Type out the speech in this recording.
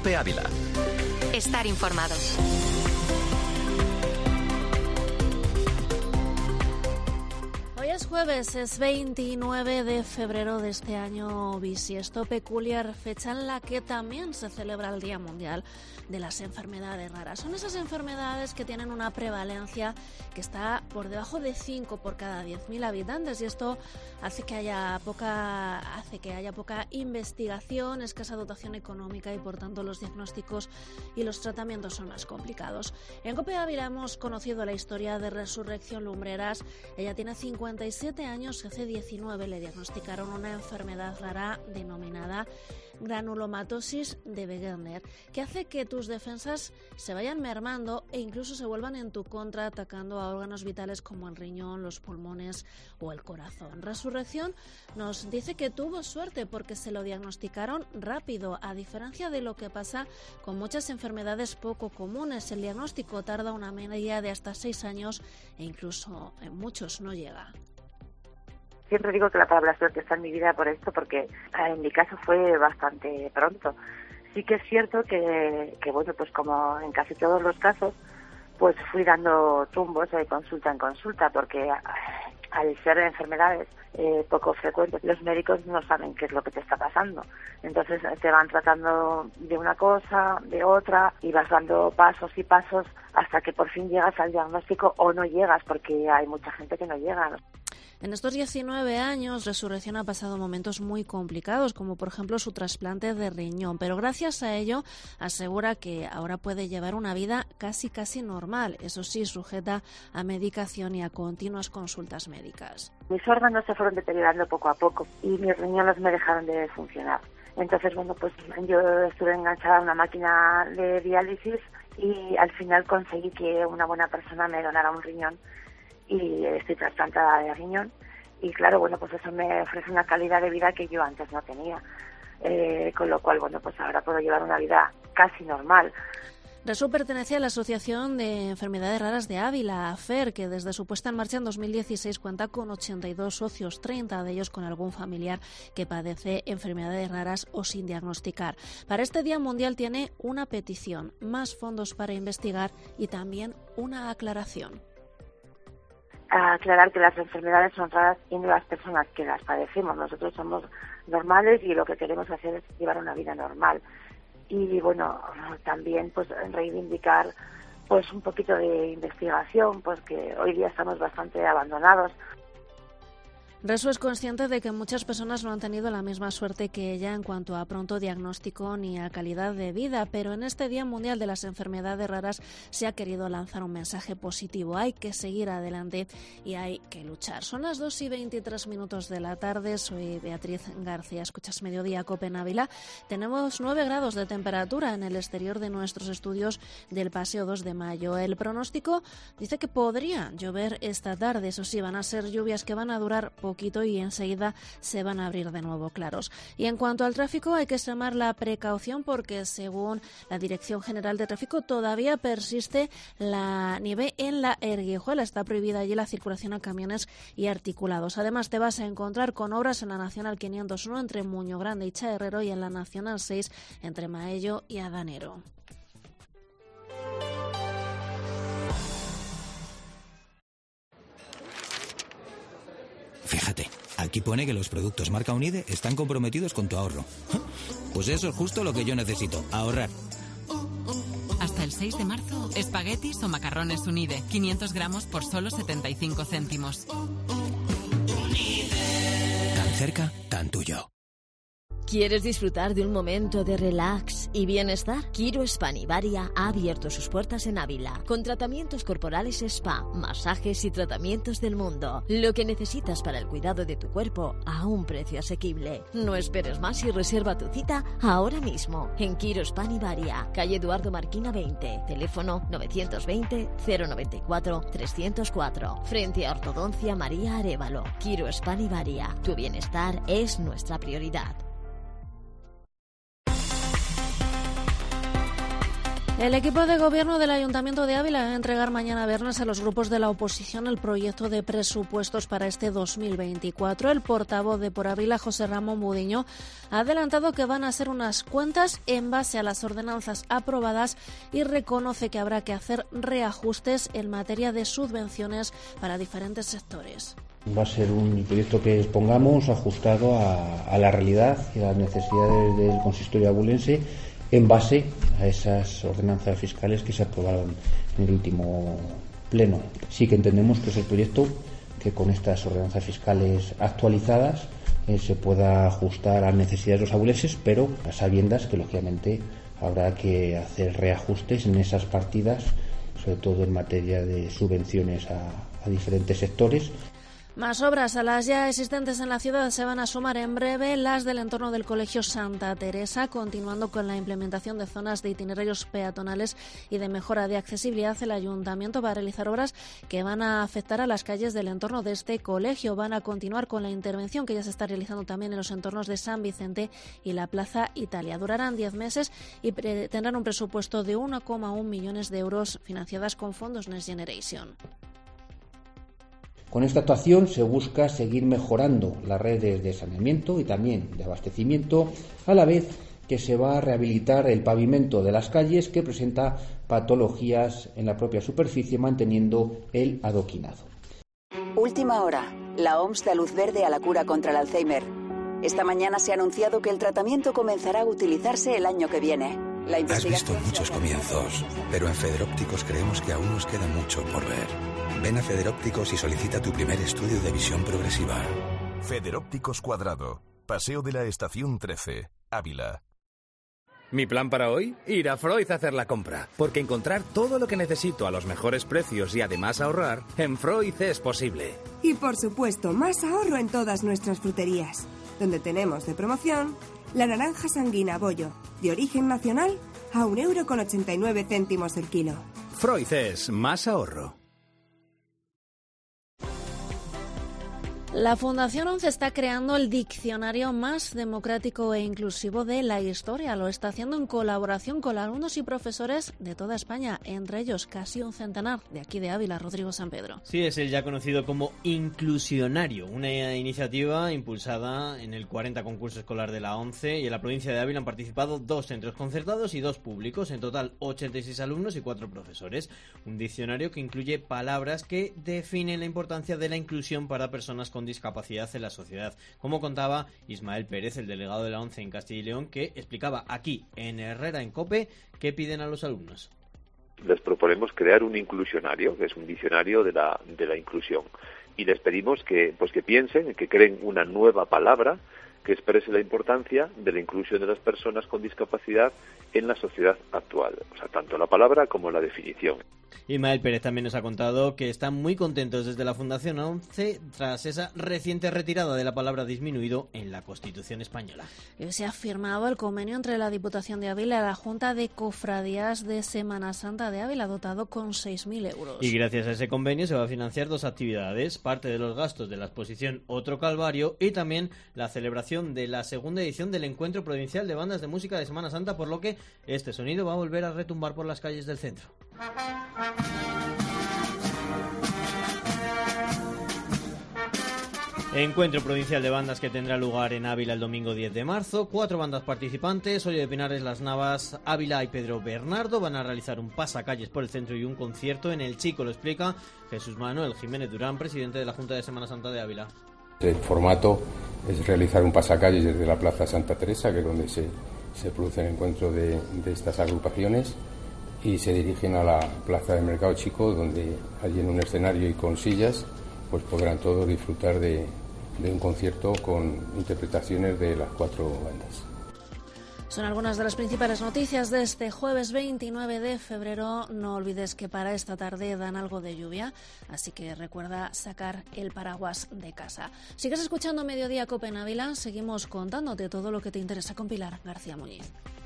COPE Ávila. Estar informado. Hoy es jueves, es 29 de febrero de este año bisiesto, peculiar fecha en la que también se celebra el Día Mundial de las Enfermedades Raras. Son esas enfermedades que tienen una prevalencia que está por debajo de 5 por cada 10.000 habitantes, y esto hace que haya poca investigación, escasa dotación económica, y por tanto los diagnósticos y los tratamientos son más complicados. En COPE Ávila hemos conocido la historia de Resurrección Lumbreras. Ella tiene 57 años y hace 19 le diagnosticaron una enfermedad rara denominada granulomatosis de Wegener, que hace que tus defensas se vayan mermando e incluso se vuelvan en tu contra, atacando a órganos vitales como el riñón, los pulmones o el corazón. Resurrección nos dice que tuvo suerte porque se lo diagnosticaron rápido, a diferencia de lo que pasa con muchas enfermedades poco comunes. El diagnóstico tarda una media de hasta 6 años e incluso en muchos no llega. Siempre digo que la palabra suerte está en mi vida por esto, porque en mi caso fue bastante pronto. Sí que es cierto que bueno, pues como en casi todos los casos, pues fui dando tumbos de consulta en consulta, porque al ser enfermedades poco frecuentes, los médicos no saben qué es lo que te está pasando. Entonces te van tratando de una cosa, de otra, y vas dando pasos y pasos hasta que por fin llegas al diagnóstico, o no llegas, porque hay mucha gente que no llega, ¿no? En estos 19 años, Resurrección ha pasado momentos muy complicados, como por ejemplo su trasplante de riñón, pero gracias a ello asegura que ahora puede llevar una vida casi normal, eso sí, sujeta a medicación y a continuas consultas médicas. Mis órganos se fueron deteriorando poco a poco y mis riñones me dejaron de funcionar. Entonces, bueno, pues yo estuve enganchada a una máquina de diálisis y al final conseguí que una buena persona me donara un riñón, y estoy trasplantada de riñón, y claro, bueno, pues eso me ofrece una calidad de vida que yo antes no tenía, con lo cual, bueno, pues ahora puedo llevar una vida casi normal. Resu pertenece a la Asociación de Enfermedades Raras de Ávila, AFER, que desde su puesta en marcha en 2016 cuenta con 82 socios, 30 de ellos con algún familiar que padece enfermedades raras o sin diagnosticar. Para este Día Mundial tiene una petición: más fondos para investigar y también una aclaración. A aclarar que las enfermedades son raras y no las personas que las padecemos. Nosotros somos normales y lo que queremos hacer es llevar una vida normal. Y bueno, también pues reivindicar pues un poquito de investigación, pues que hoy día estamos bastante abandonados. Resu es consciente de que muchas personas no han tenido la misma suerte que ella en cuanto a pronto diagnóstico ni a calidad de vida, pero en este Día Mundial de las Enfermedades Raras se ha querido lanzar un mensaje positivo. Hay que seguir adelante y hay que luchar. Son las 2:23 de la tarde. Soy Beatriz García. Escuchas Mediodía COPE en Ávila. Tenemos 9 grados de temperatura en el exterior de nuestros estudios del Paseo 2 de Mayo. El pronóstico dice que podría llover esta tarde. Eso sí, van a ser lluvias que van a durar poquito y enseguida se van a abrir de nuevo claros. Y en cuanto al tráfico, hay que extremar la precaución porque, según la Dirección General de Tráfico, todavía persiste la nieve en la Erguijuela. Está prohibida allí la circulación a camiones y articulados. Además, te vas a encontrar con obras en la Nacional 501 entre Muño Grande y Chaherrero, y en la Nacional 6 entre Maello y Adanero. Fíjate, aquí pone que los productos marca Unide están comprometidos con tu ahorro. Pues eso es justo lo que yo necesito, ahorrar. Hasta el 6 de marzo, espaguetis o macarrones Unide, 500 gramos por solo 75 céntimos. Tan cerca, tan tuyo. ¿Quieres disfrutar de un momento de relax y bienestar? Quiro Spanibaria ha abierto sus puertas en Ávila, con tratamientos corporales spa, masajes y tratamientos del mundo. Lo que necesitas para el cuidado de tu cuerpo a un precio asequible. No esperes más y reserva tu cita ahora mismo en Quiro Spanibaria, calle Eduardo Marquina 20, teléfono 920 094 304, frente a Ortodoncia María Arévalo. Quiro Spanibaria, tu bienestar es nuestra prioridad. El equipo de gobierno del Ayuntamiento de Ávila va a entregar mañana viernes a los grupos de la oposición el proyecto de presupuestos para este 2024. El portavoz de Por Ávila, José Ramón Budiño, ha adelantado que van a ser unas cuentas en base a las ordenanzas aprobadas y reconoce que habrá que hacer reajustes en materia de subvenciones para diferentes sectores. Va a ser un proyecto que expongamos ajustado a la realidad y a las necesidades del consistorio abulense, en base a esas ordenanzas fiscales que se aprobaron en el último pleno. Sí que entendemos que es el proyecto que con estas ordenanzas fiscales actualizadas se pueda ajustar a las necesidades de los abulenses, pero a sabiendas que lógicamente habrá que hacer reajustes en esas partidas, sobre todo en materia de subvenciones a diferentes sectores. Más obras a las ya existentes en la ciudad se van a sumar en breve las del entorno del Colegio Santa Teresa, continuando con la implementación de zonas de itinerarios peatonales y de mejora de accesibilidad. El Ayuntamiento va a realizar obras que van a afectar a las calles del entorno de este colegio. Van a continuar con la intervención que ya se está realizando también en los entornos de San Vicente y la Plaza Italia. Durarán 10 meses y tendrán un presupuesto de 1,1 millones de euros financiadas con fondos Next Generation. Con esta actuación se busca seguir mejorando las redes de saneamiento y también de abastecimiento, a la vez que se va a rehabilitar el pavimento de las calles que presenta patologías en la propia superficie, manteniendo el adoquinado. Última hora. La OMS da luz verde a la cura contra el Alzheimer. Esta mañana se ha anunciado que el tratamiento comenzará a utilizarse el año que viene. Has visto muchos comienzos, pero en Federópticos creemos que aún nos queda mucho por ver. Ven a Federópticos y solicita tu primer estudio de visión progresiva. Federópticos Cuadrado, Paseo de la Estación 13, Ávila. Mi plan para hoy, ir a Freud a hacer la compra, porque encontrar todo lo que necesito a los mejores precios y además ahorrar, en Freud es posible. Y por supuesto, más ahorro en todas nuestras fruterías, donde tenemos de promoción la naranja sanguina bollo, de origen nacional, a 1,89 € el kilo. Freud es más ahorro. La Fundación 11 está creando el diccionario más democrático e inclusivo de la historia. Lo está haciendo en colaboración con alumnos y profesores de toda España, entre ellos casi un centenar de aquí de Ávila, Rodrigo San Pedro. Sí, es el ya conocido como Inclusionario, una iniciativa impulsada en el 40 concurso escolar de la 11, y en la provincia de Ávila han participado 2 centros concertados y 2 públicos, en total 86 alumnos y 4 profesores. Un diccionario que incluye palabras que definen la importancia de la inclusión para personas con discapacidad en la sociedad, como contaba Ismael Pérez, el delegado de la ONCE en Castilla y León, que explicaba aquí en Herrera en COPE qué piden a los alumnos. Les proponemos crear un inclusionario, que es un diccionario de la inclusión, y les pedimos que piensen, que creen una nueva palabra que exprese la importancia de la inclusión de las personas con discapacidad en la sociedad actual, o sea, tanto la palabra como la definición. Ismael Pérez también nos ha contado que están muy contentos desde la Fundación 11 tras esa reciente retirada de la palabra disminuido en la Constitución española. Se ha firmado el convenio entre la Diputación de Ávila y la Junta de Cofradías de Semana Santa de Ávila, dotado con 6.000 euros. Y gracias a ese convenio se va a financiar 2 actividades, parte de los gastos de la exposición Otro Calvario y también la celebración de la segunda edición del Encuentro Provincial de Bandas de Música de Semana Santa, por lo que este sonido va a volver a retumbar por las calles del centro. Encuentro provincial de bandas que tendrá lugar en Ávila el domingo 10 de marzo. 4 bandas participantes, Oye de Pinares, Las Navas, Ávila y Pedro Bernardo. Van a realizar un pasacalles por el centro y un concierto en el Chico, lo explica Jesús Manuel Jiménez Durán, presidente de la Junta de Semana Santa de Ávila. El formato es realizar un pasacalles desde la Plaza Santa Teresa, que es donde se produce el encuentro de estas agrupaciones, y se dirigen a la Plaza del Mercado Chico, donde allí en un escenario y con sillas pues podrán todos disfrutar de un concierto con interpretaciones de las 4 bandas. Son algunas de las principales noticias de este jueves 29 de febrero. No olvides que para esta tarde dan algo de lluvia, así que recuerda sacar el paraguas de casa. Sigues escuchando Mediodía Cope en Ávila, seguimos contándote todo lo que te interesa con Pilar García Muñiz.